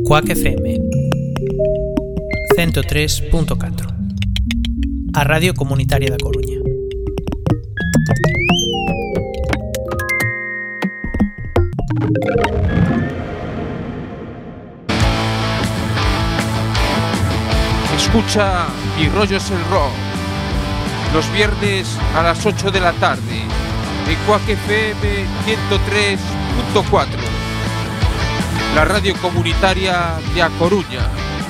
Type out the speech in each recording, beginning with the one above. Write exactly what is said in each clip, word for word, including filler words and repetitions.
Cuac F M cento tres punto catro, a Radio Comunitaria da Coruña. Escucha Mi rollo es el rock los viernes a las ocho de la tarde en Cuac F M ciento tres punto cuatro, la radio comunitaria de A Coruña.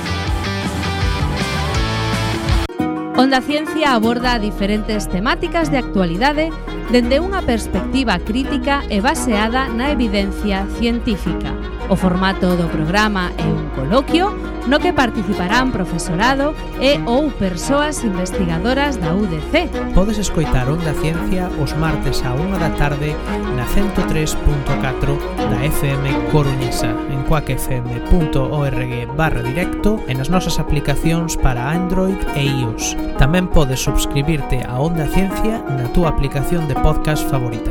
Onda Ciencia aborda diferentes temáticas de actualidade dende unha perspectiva crítica e baseada na evidencia científica. O formato do programa é un coloquio no que participarán profesorado e ou persoas investigadoras da U D C. Podes escoitar Onda Ciencia os martes á unha da tarde na cento tres punto catro da F M coruñesa, en cuacfm.org barra directo e nas nosas aplicacións para Android e iOS. Tamén podes subscribirte a Onda Ciencia na túa aplicación de podcast favorita.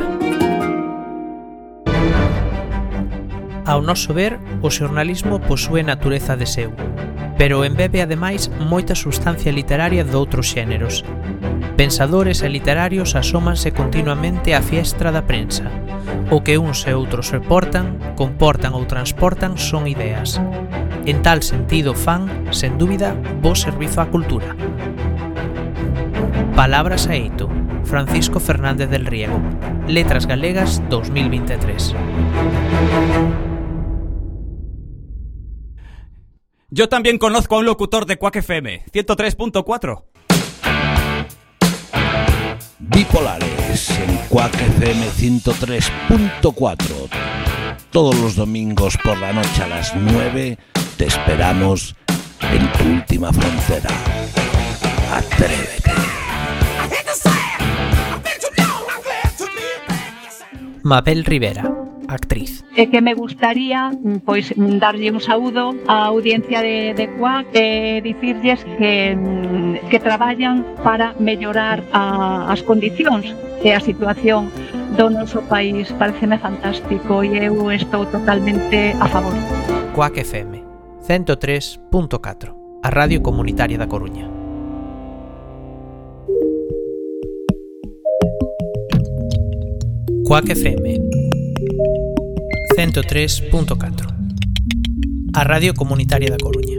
Ao noso ver, o xornalismo posúe natureza de seu, pero embebe ademais moita substancia literaria doutros xéneros. Pensadores e literarios asómanse continuamente á fiestra da prensa. O que uns e outros reportan, comportan ou transportan son ideas. En tal sentido fan, sen dúbida, bo servizo á cultura. Palabras a eito, Francisco Fernández del Riego. Letras Galegas dos mil veintitrés. Yo también conozco a un locutor de Cuac F M ciento tres punto cuatro. Bipolares en Cuac F M ciento tres punto cuatro. Todos los domingos por la noche a las nueve te esperamos en tu última frontera. Atrévete. Mabel Rivera, actriz. É que me gustaría pois darlle un saúdo á audiencia de, de Cuac e dicirlles que, que traballan para mellorar a, as condicións e a situación do noso país. Pareceme fantástico e eu estou totalmente a favor. Cuac F M cento tres punto catro, a Radio Comunitaria da Coruña. Cuac F M cento tres punto catro, a Radio Comunitaria da Coruña.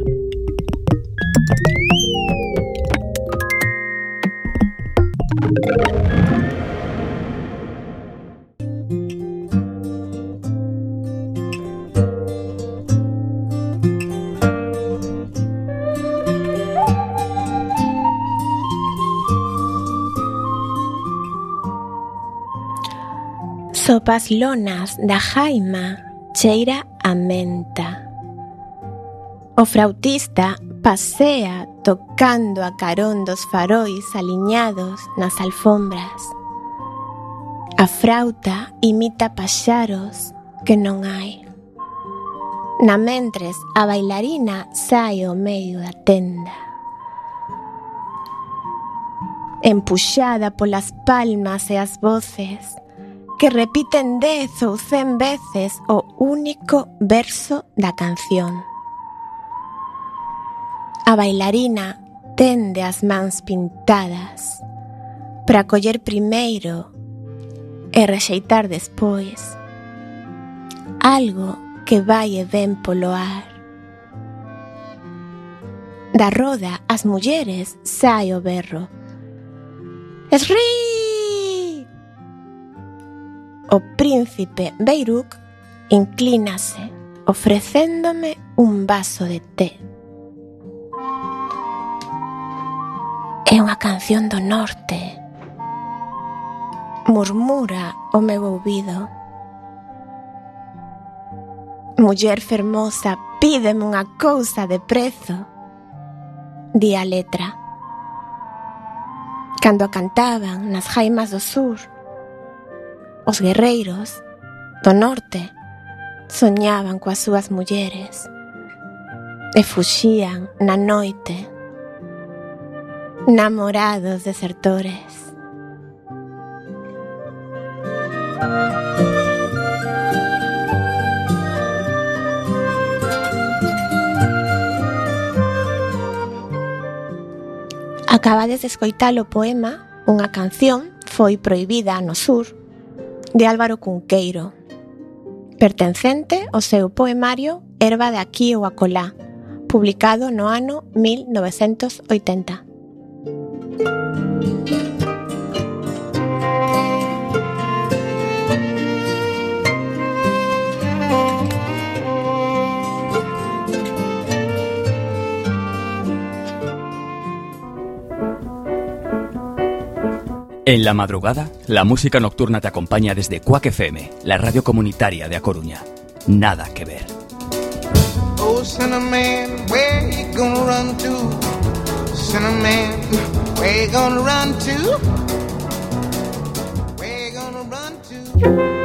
Sopas lonas da jaima cheira a menta. O frautista pasea tocando a carón dos farois aliñados nas alfombras. A frauta imita paxaros que non hai. Namentres a bailarina sae ao medio da tenda. Empuxada polas palmas e as voces, que repiten dez ou cen veces o único verso da canción. A bailarina tende as mans pintadas para coller primeiro e rexeitar despois algo que vai e ven polo ar. Da roda as mulleres sae o berro: Esrí! O príncipe Beiruk inclínase, ofrecéndome un vaso de té. É unha canción do norte, murmura o meu ouvido. Muller fermosa, pídeme unha cousa de prezo, di a letra. Cando a cantaban nas jaimas do sur, os guerreiros do norte soñaban coas súas mulleres e fuxían na noite, namorados desertores. Acabades de escoitar o poema Unha canción foi prohibida no sur de Álvaro Cunqueiro, pertencente ao seu poemario Herba de aquí ou acolá, publicado no ano mil novecentos oitenta. En la madrugada, la música nocturna te acompaña desde Quack F M, la radio comunitaria de A Coruña. Nada que ver. Oh, Cinnamon, where you gonna run to? Cinnamon, where you gonna run to? Where you gonna run to?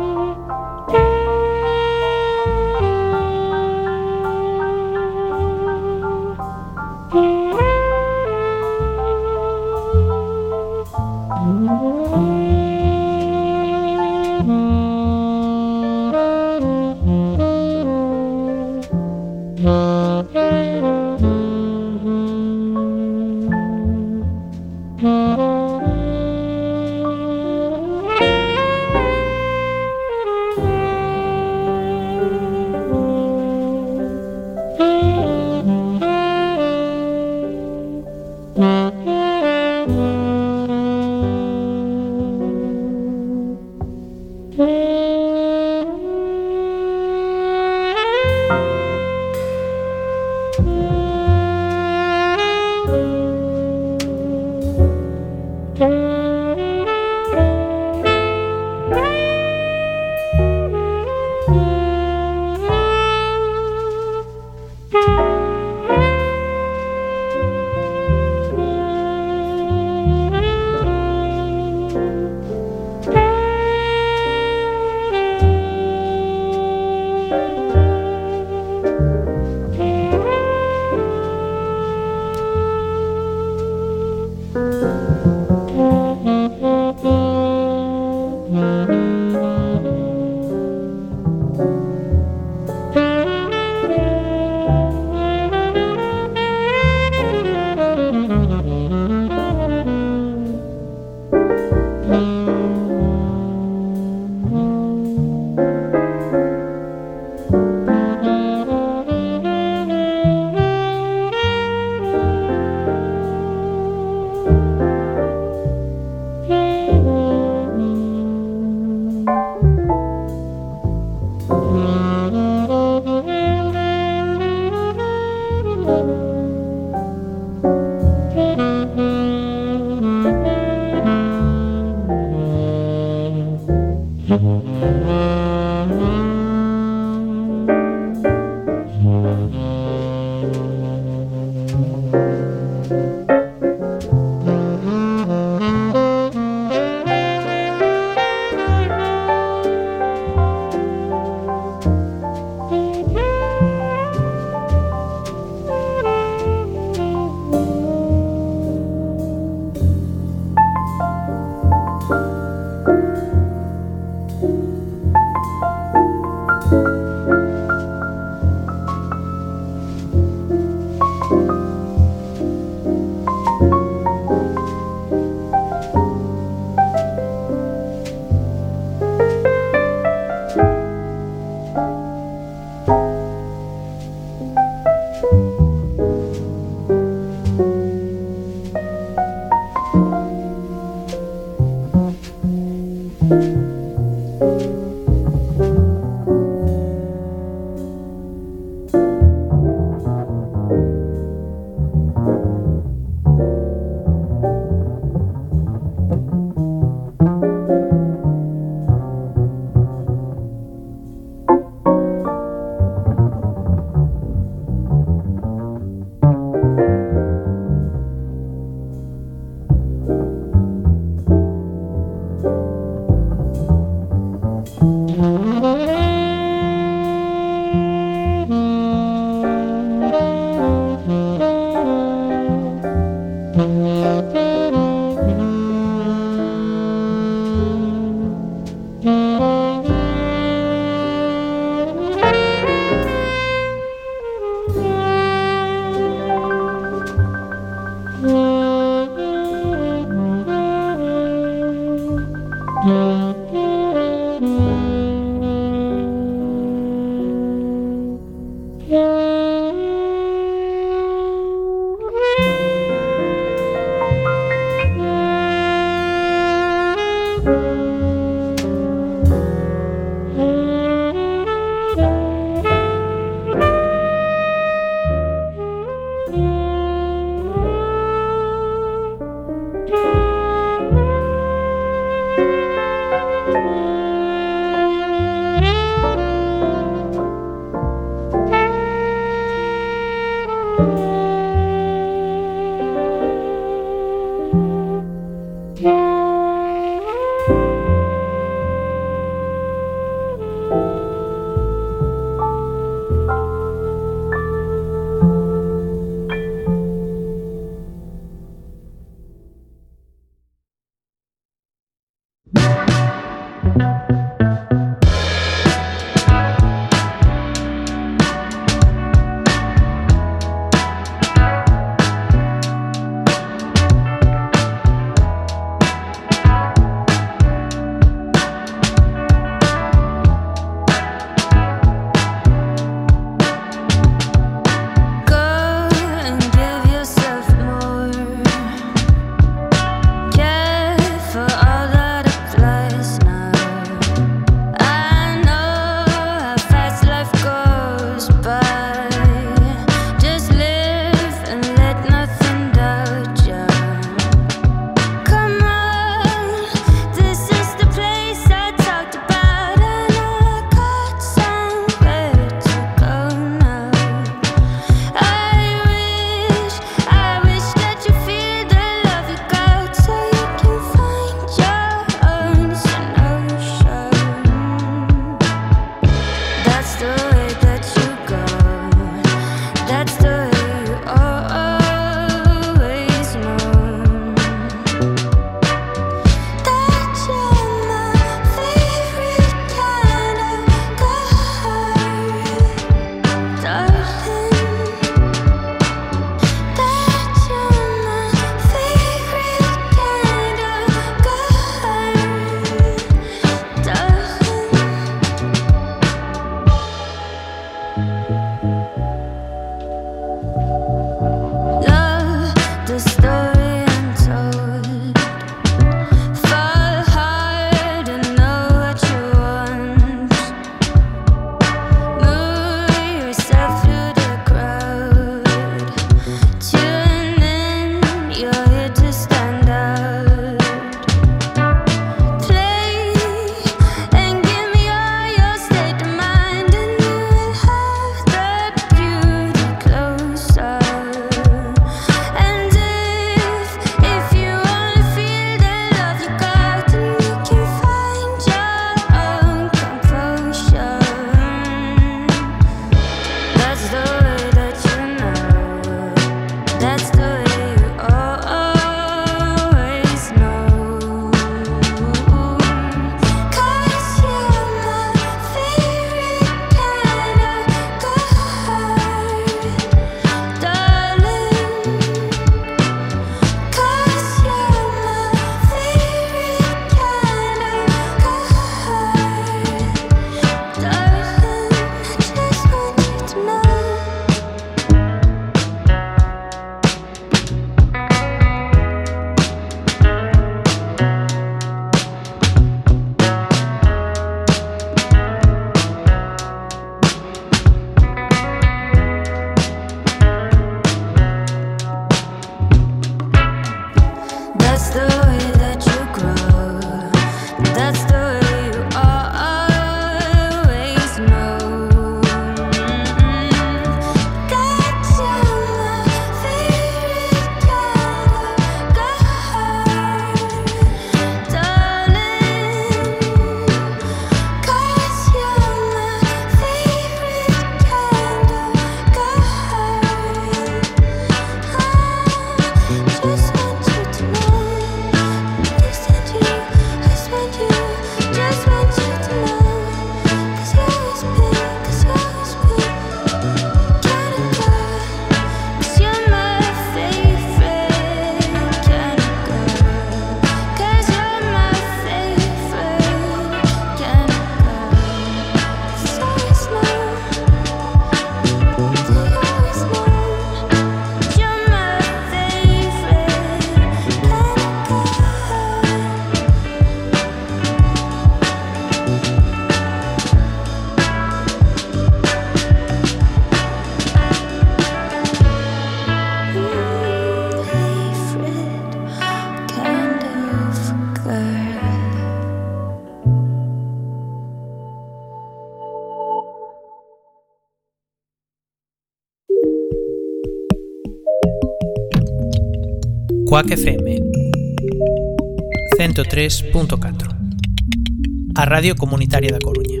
Cuac F M cento tres punto catro, a Radio Comunitaria da Coruña.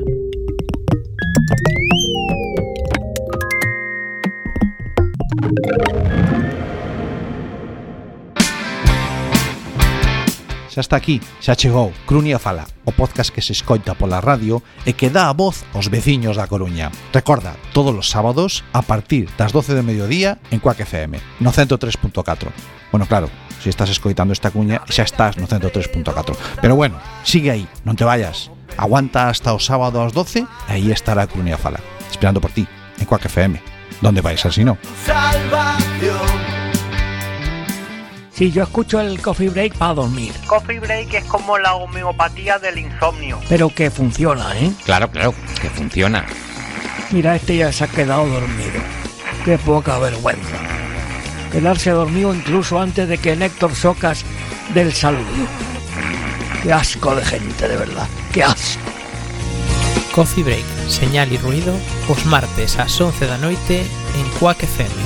Xa está aquí, xa chegou Crunia Fala, o podcast que se escoita pola radio e que dá a voz aos veciños da Coruña. Recorda, todos os sábados a partir das doce do mediodía en Cuac F M, no cento tres punto catro. Bueno, claro, se estás escoitando esta cuña xa estás no cento tres punto catro. Pero bueno, sigue aí, non te vayas. Aguanta hasta o sábado ás doce e aí estará Crunia Fala, esperando por ti en Cuac F M. ¿Dónde vais así no? Salvación. Sí, yo escucho el Coffee Break para dormir. Coffee Break es como la homeopatía del insomnio. Pero que funciona, ¿eh? Claro, claro, que funciona. Mira, este ya se ha quedado dormido. Qué poca vergüenza. Quedarse dormido incluso antes de que Néctor Socas dé el saludo. Qué asco de gente, de verdad. Qué asco. Coffee Break, señal e ruido, os martes ás once da noite en Cuac F M.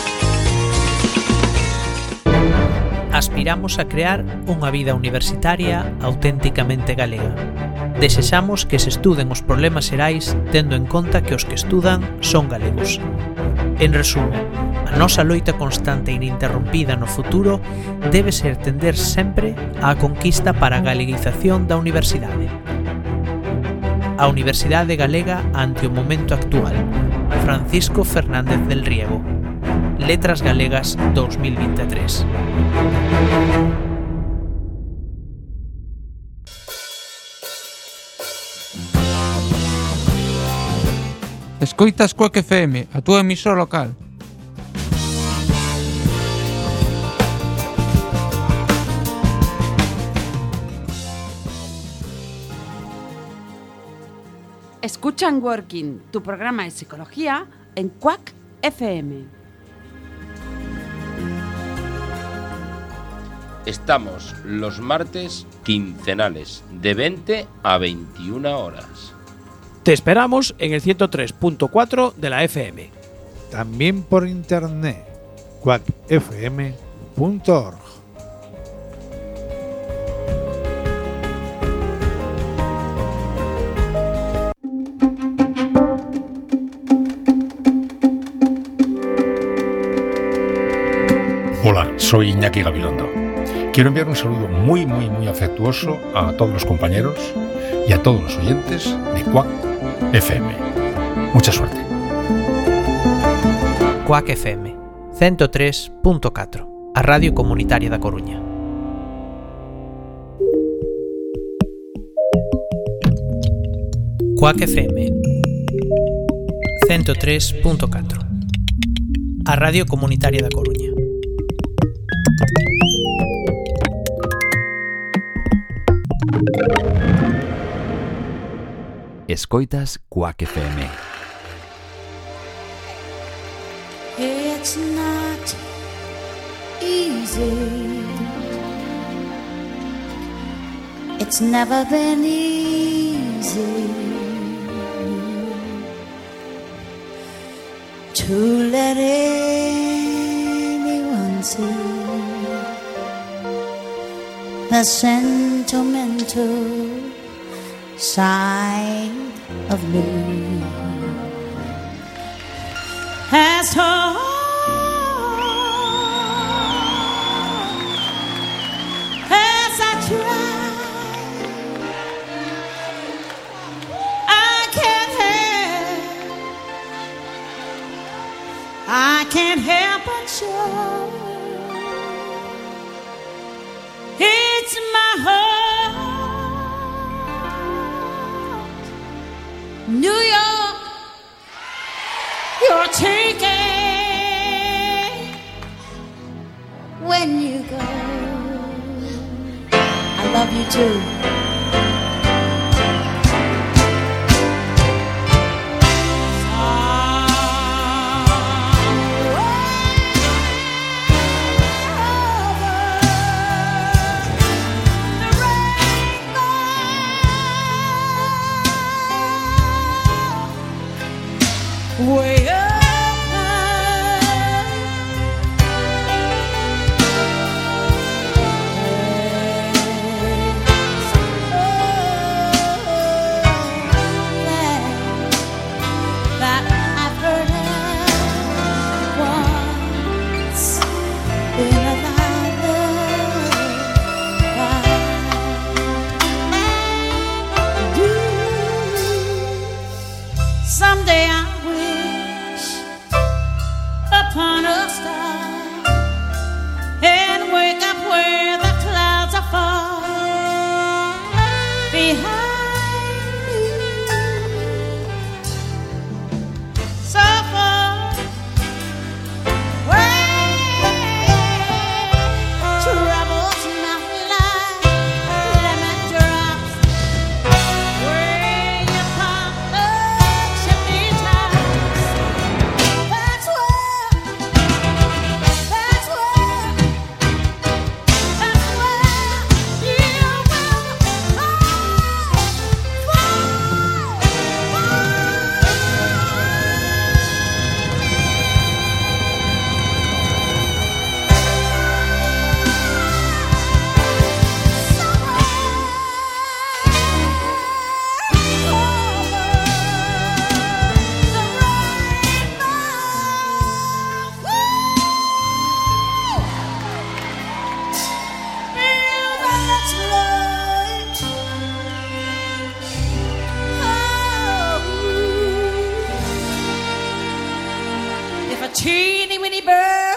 Aspiramos a crear unha vida universitaria auténticamente galega. Desexamos que se estuden os problemas xerais tendo en conta que os que estudan son galegos. En resumo, a nosa loita constante e ininterrompida no futuro debe ser tender sempre á conquista para a galeguización da universidade. A Universidade Galega ante o momento actual. Francisco Fernández del Riego. Letras Galegas dos mil veintitrés. Escoitas Cuac F M, a túa emisora local. Escuchan Working, tu programa de psicología en Cuac F M. Estamos los martes quincenales de veinte a veintiuna horas. Te esperamos en el ciento tres punto cuatro de la F M. También por internet, cuac f m punto org. Hola, soy Iñaki Gabilondo. Quiero enviar un saludo muy, muy, muy afectuoso a todos los compañeros y a todos los oyentes de Cuac F M. Mucha suerte. Cuac F M cento tres punto catro, a Radio Comunitaria da Coruña. Cuac F M cento tres punto catro, a Radio Comunitaria da Coruña. Escoitas Cuac F M. It's not easy. It's never been easy to let anyone see the sentimental side of me. As hard as I try, I can't help, I can't help but show it's my heart. New York, you're taking when you go. I love you too. Way up high, upon a star and wake up where the clouds are far behind me. So far away, troubles not like lemon drops where you pop the chimney tops. That's where, that's where, that's where you will fall, fall, if a teeny weeny bird,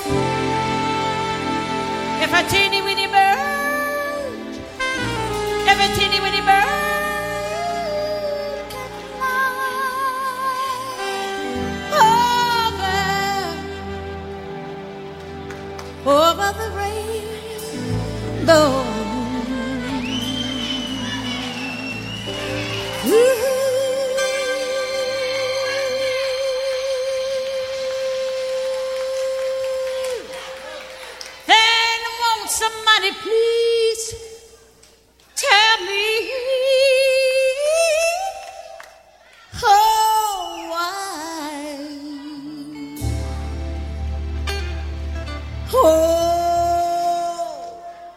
if a teeny weeny bird, if a teeny weeny bird can fly over, over the rainbow. And won't somebody please tell me oh why, oh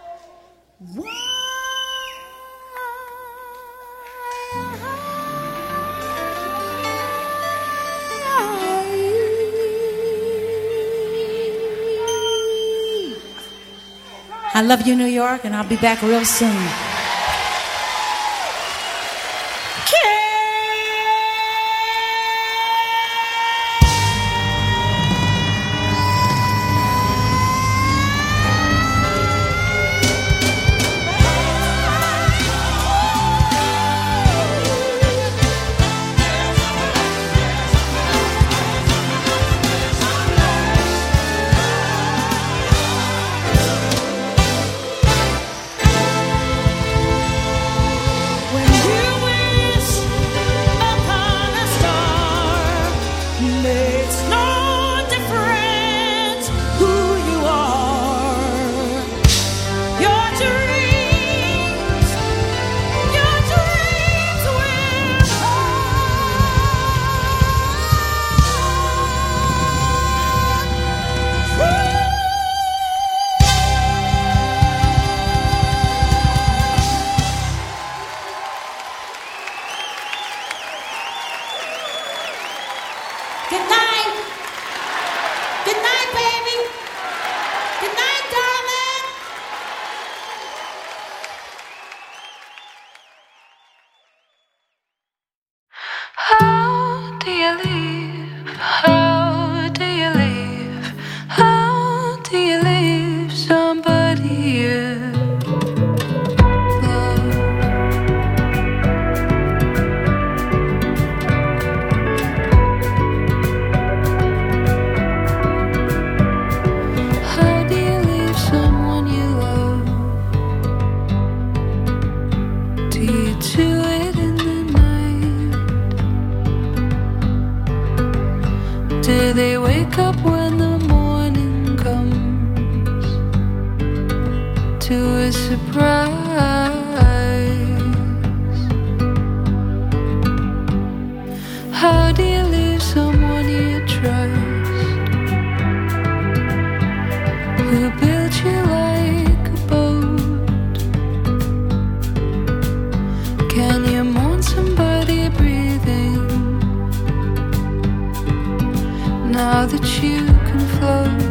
I love you, New York, and I'll be back real soon. When you wish upon a star, makes no difference who you are. Your dreams, your dreams will Good night. Good night, baby. Good night, darling. How do you leave? How do you leave? How do you leave somebody you love? How do you leave someone you love? Do you do it in the night? Do they wake up when the morning comes to a surprise? How do you leave someone you trust, who built you like a boat? Can you mourn somebody breathing now that you can float?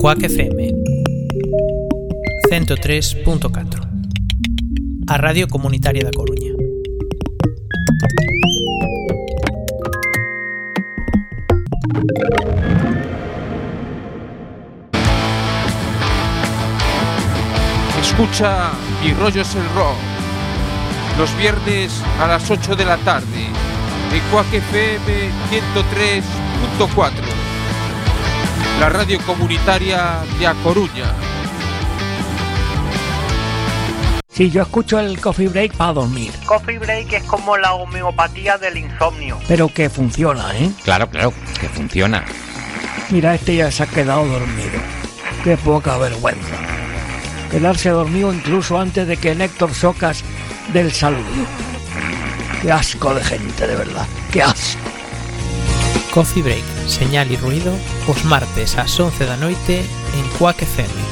Quack F M cento tres punto catro, a Radio Comunitaria da Coruña. Escucha Y Rollos el Rock los viernes a las ocho de la tarde en Quack F M ciento tres punto cuatro, la radio comunitaria de A Coruña. Sí, yo escucho el Coffee Break para dormir. Coffee Break es como la homeopatía del insomnio. Pero que funciona, ¿eh? Claro, claro, que funciona. Mira, este ya se ha quedado dormido. Qué poca vergüenza. Quedarse dormido incluso antes de que Néctor Socas dé el saludo. Qué asco de gente, de verdad. Qué asco. Coffee Break, señal e ruido, os martes ás once da noite en Quack F M.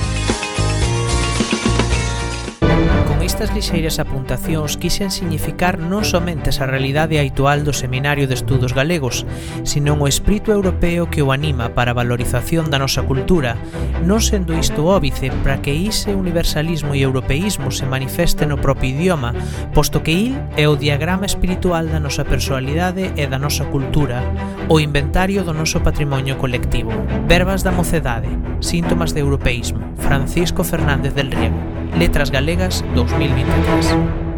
Estas lixeiras apuntacións quixen significar non somente esa realidade habitual do Seminario de Estudos Galegos, senón o espírito europeo que o anima para a valorización da nosa cultura, non sendo isto óbice para que ise universalismo e europeísmo se manifeste no propio idioma, posto que il é o diagrama espiritual da nosa personalidade e da nosa cultura, o inventario do noso patrimonio colectivo. Verbas da mocedade, síntomas de europeísmo, Francisco Fernández del Riego, Letras Galegas dos mil veintitrés.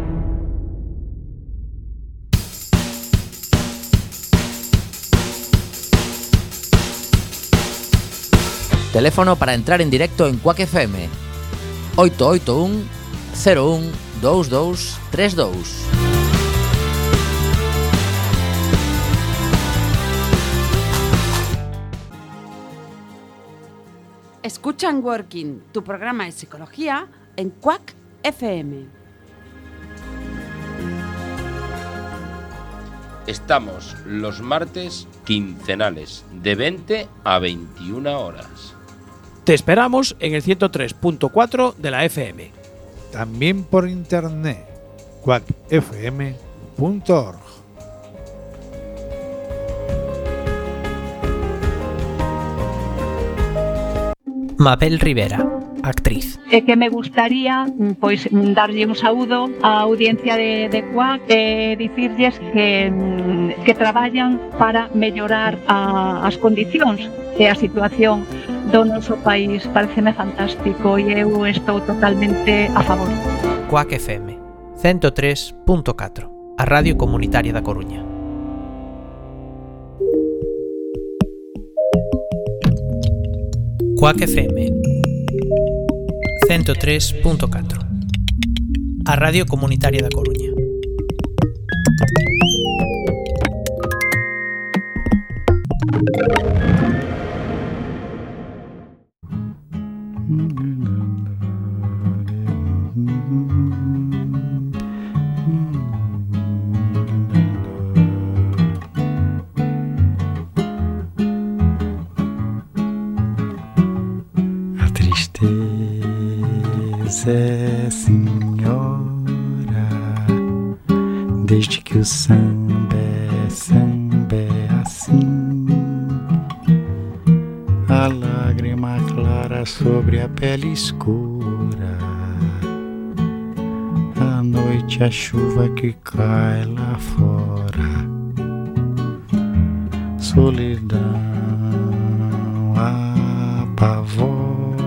Teléfono para entrar en directo en Quack F M oito oito un cero un dous dous tres dous. Escuchan Working, tu programa de psicología en Quack F M. Estamos los martes quincenales de veinte a veintiuna horas. Te esperamos en el ciento tres punto cuatro de la F M. También por internet, quack f m punto org. Mabel Rivera, actriz. E que me gustaría pois darlle un saúdo á audiencia de, de Quack e dicirlles que, que traballan para mellorar a, as condicións e a situación do noso país. Pareceme fantástico e eu estou totalmente a favor. Quack F M cento tres punto catro, a Radio Comunitaria da Coruña. Quack F M cento tres punto catro, a Radio Comunitaria da Coruña. É, senhora, desde que o samba é, samba é assim, a lágrima clara sobre a pele escura, à noite a chuva que cai lá fora, solidão apavora,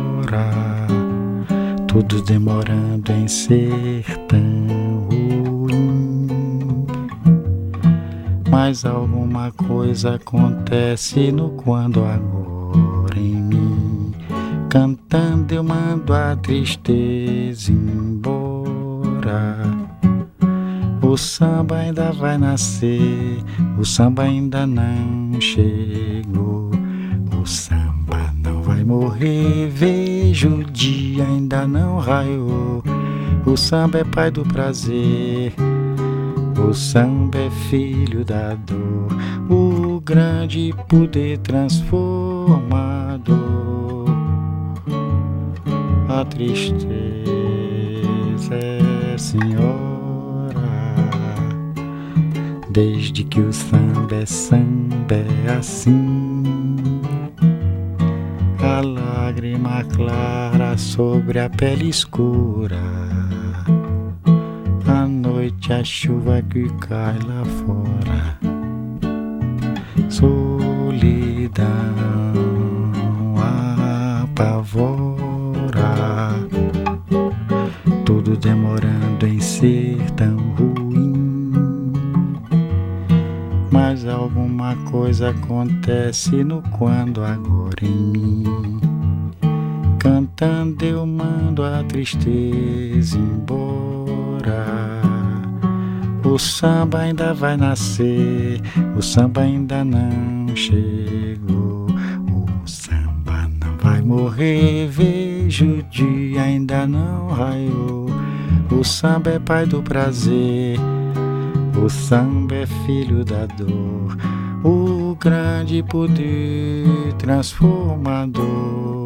tudo demorando em ser tão ruim. Mas alguma coisa acontece no quando agora em mim. Cantando eu mando a tristeza embora. O samba ainda vai nascer, o samba ainda não chegou. O samba não vai morrer, vejo o dia ainda não raiou. O samba é pai do prazer, o samba é filho da dor, o grande poder transformador. A tristeza é senhora, desde que o samba é samba é assim. a lágrima clara sobre a pele escura, à noite a chuva que cai lá fora. Solidão apavora, tudo demorando em ser tão ruim, mas alguma coisa acontece no quando agora em mim. Cantando eu mando a tristeza embora. O samba ainda vai nascer, o samba ainda não chegou. O samba não vai morrer, vejo o dia ainda não raiou. O samba é pai do prazer, o samba é filho da dor, o grande poder transformador.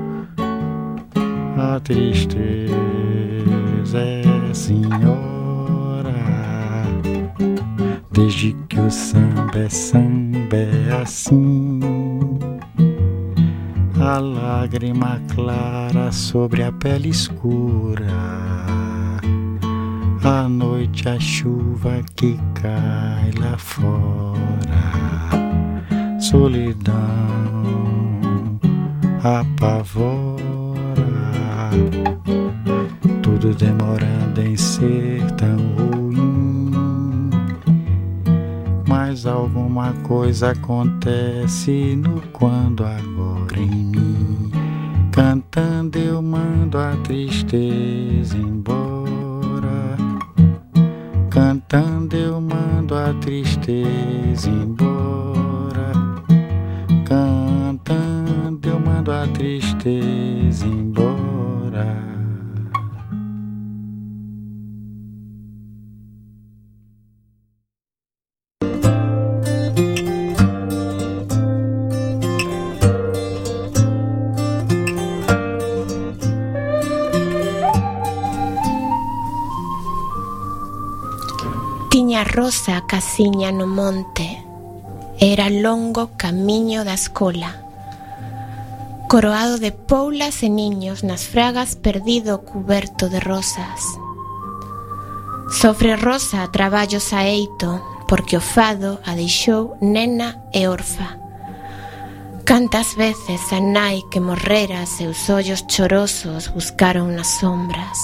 A tristeza é senhora, desde que o samba é samba é assim. A lágrima clara sobre a pele escura, à noite a chuva que cai lá fora. Solidão apavora, tudo demorando em ser tão ruim, mas alguma coisa acontece no quando agora em mim. Cantando eu mando a tristeza embora, cantando eu mando a tristeza embora, cantando eu mando a tristeza embora. Tiña Rosa a casiña no monte, era longo camiño da escola, coroado de poulas e niños nas fragas, perdido cuberto de rosas. Sofre Rosa a traballos a eito, porque o fado a deixou nena e orfa. Cantas veces a nai que morrera seus ollos chorosos buscaron nas sombras.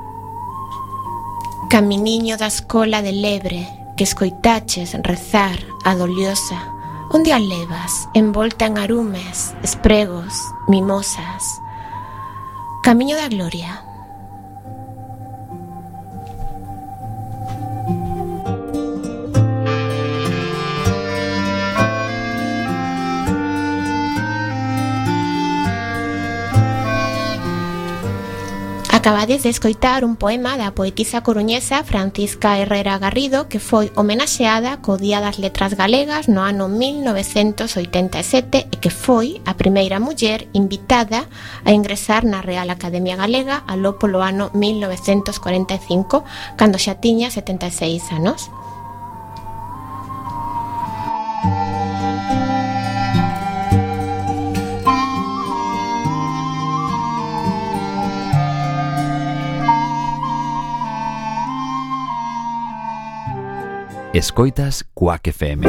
Caminiño da escola de lebre que escoitaches rezar a doliosa, onde a levas envolta en arumes, espregos, mimosas. Camiño da gloria. Acabades de escoitar un poema da poetisa coruñesa Francisca Herrera Garrido, que foi homenaxeada co Día das Letras Galegas no ano mil novecentos oitenta e sete e que foi a primeira muller invitada a ingresar na Real Academia Galega aló polo ano mil novecentos cuarenta e cinco, cando xa tiña setenta e seis anos. Escoitas Quack F M.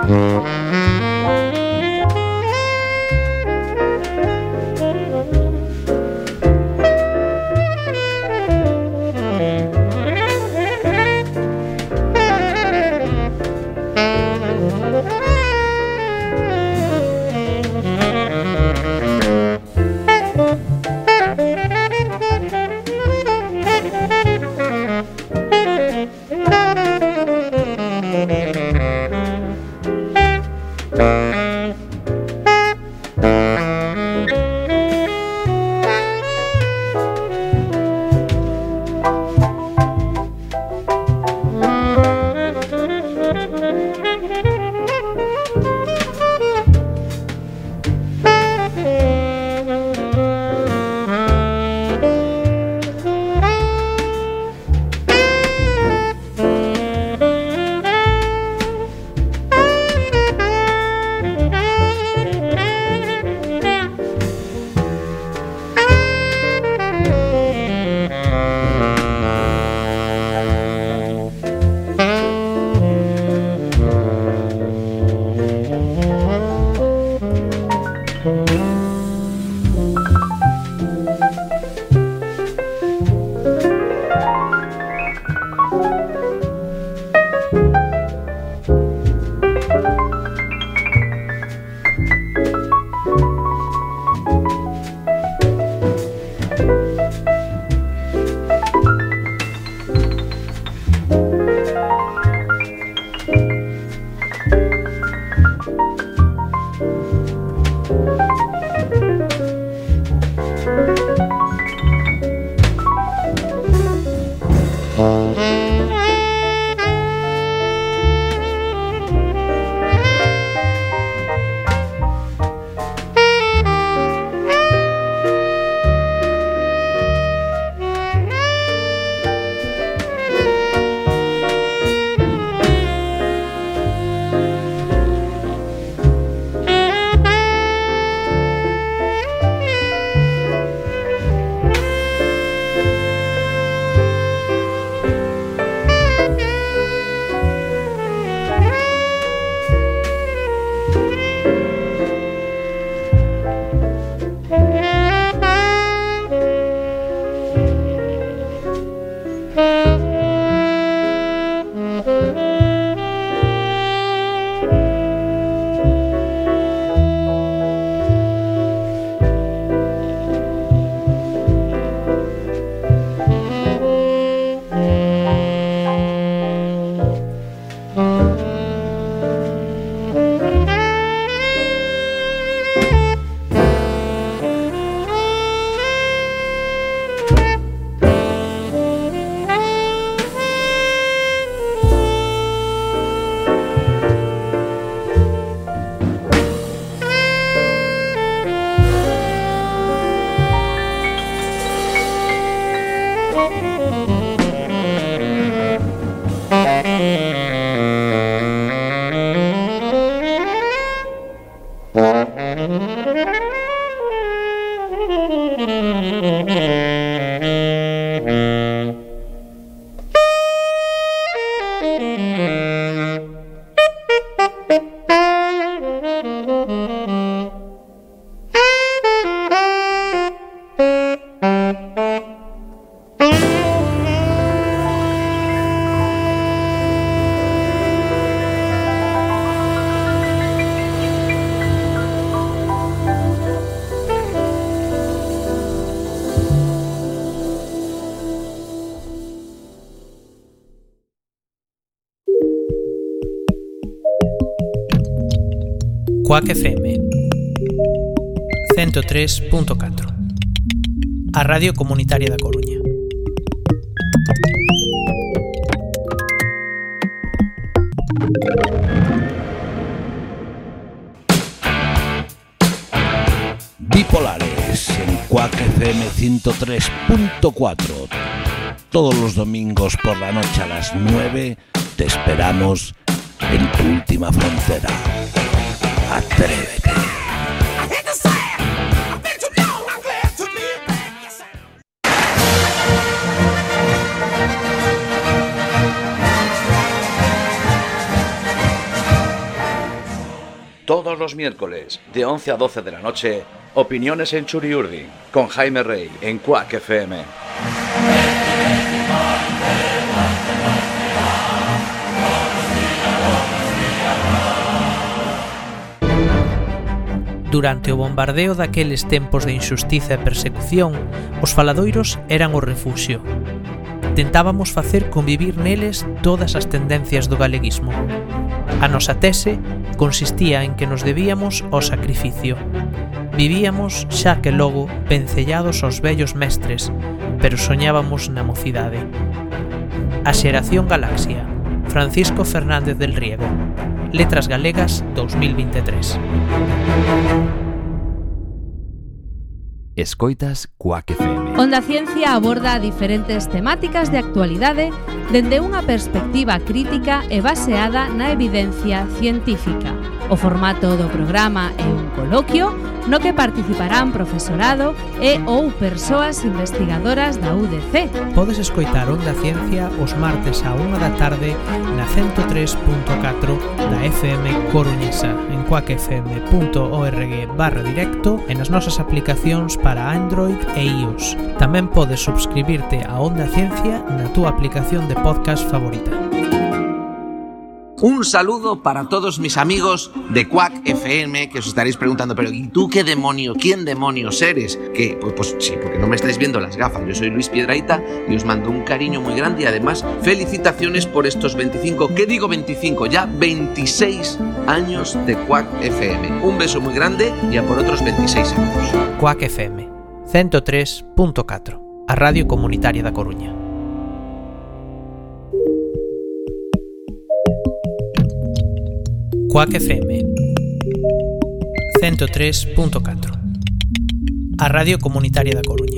Quack F M ciento tres punto catro, a Radio Comunitaria da Coruña. Bipolares en Quack F M ciento tres punto cuatro. Todos los domingos por la noche a las nueve te esperamos en tu última frontera. Atrévete. Todos los miércoles, de once a doce de la noche, Opiniones en Churiurdi, con Jaime Rey, en Quack F M. Durante o bombardeo daqueles tempos de injustiza e persecución, os faladoiros eran o refuxio. Tentábamos facer convivir neles todas as tendencias do galeguismo. A nosa tese consistía en que nos debíamos ao sacrificio. Vivíamos, xa que logo, vencellados aos vellos mestres, pero soñábamos na mocidade. A xeración Galaxia, Francisco Fernández del Riego. Letras Galegas dos mil veintitrés. Escoitas Quack F M. Onde a ciencia aborda diferentes temáticas de actualidade dende unha perspectiva crítica e baseada na evidencia científica. O formato do programa é un coloquio no que participarán profesorado e ou persoas investigadoras da U D C. Podes escoitar Onda Ciencia os martes á unha da tarde na ciento tres punto catro da F M Coruñesa, en quackfm.org barra directo e nas nosas aplicacións para Android e iOS. Tamén podes subscribirte a Onda Ciencia na túa aplicación de podcast favorita. Un saludo para todos mis amigos de Quack F M, que os estaréis preguntando, pero ¿y tú qué demonio, quién demonios eres? Que pues, pues sí, porque no me estáis viendo las gafas. Yo soy Luis Piedrahita y os mando un cariño muy grande y además felicitaciones por estos veinticinco, ¿qué digo veinticinco? Ya veintiséis años de Quack F M. Un beso muy grande y a por otros veintiséis años. Quack F M, ciento tres punto catro, a Radio Comunitaria da Coruña. Quack F M ciento tres punto catro, a Radio Comunitaria da Coruña.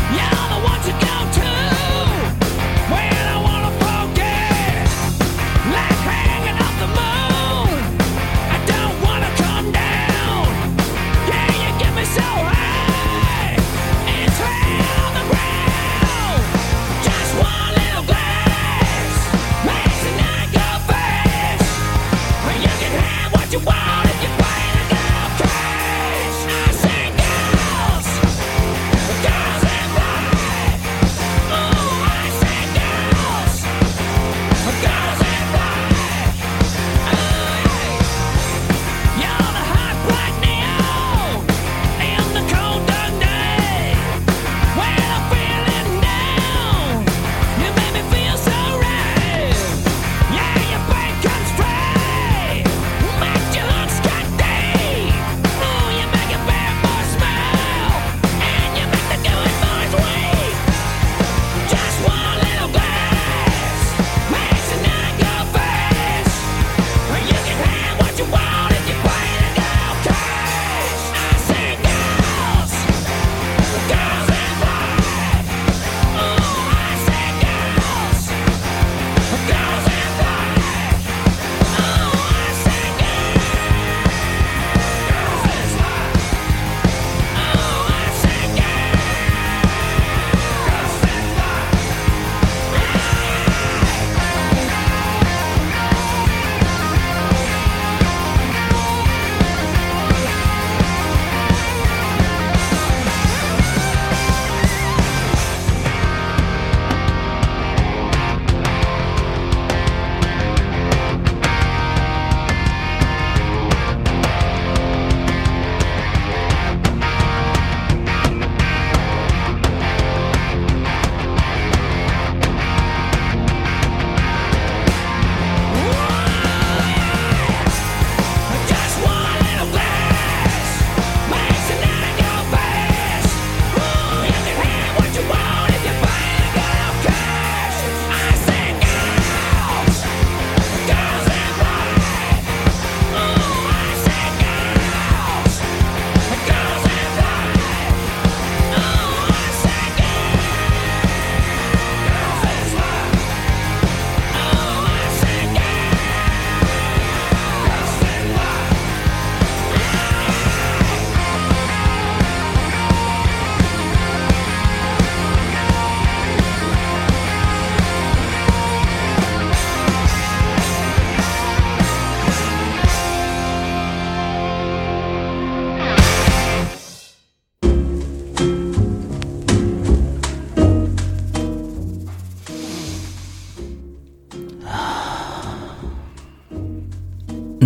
Let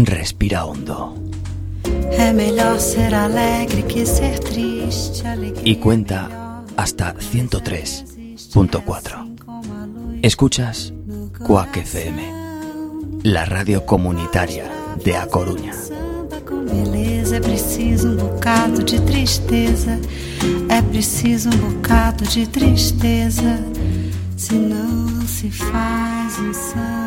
Respira hondo. É melhor ser alegre que ser triste. Y cuenta hasta ciento tres punto cuatro. Escuchas Quack F M, la radio comunitaria de A Coruña. Com beleza é preciso um bocado de tristeza. É preciso um bocado de tristeza. Senão não se faz um samba.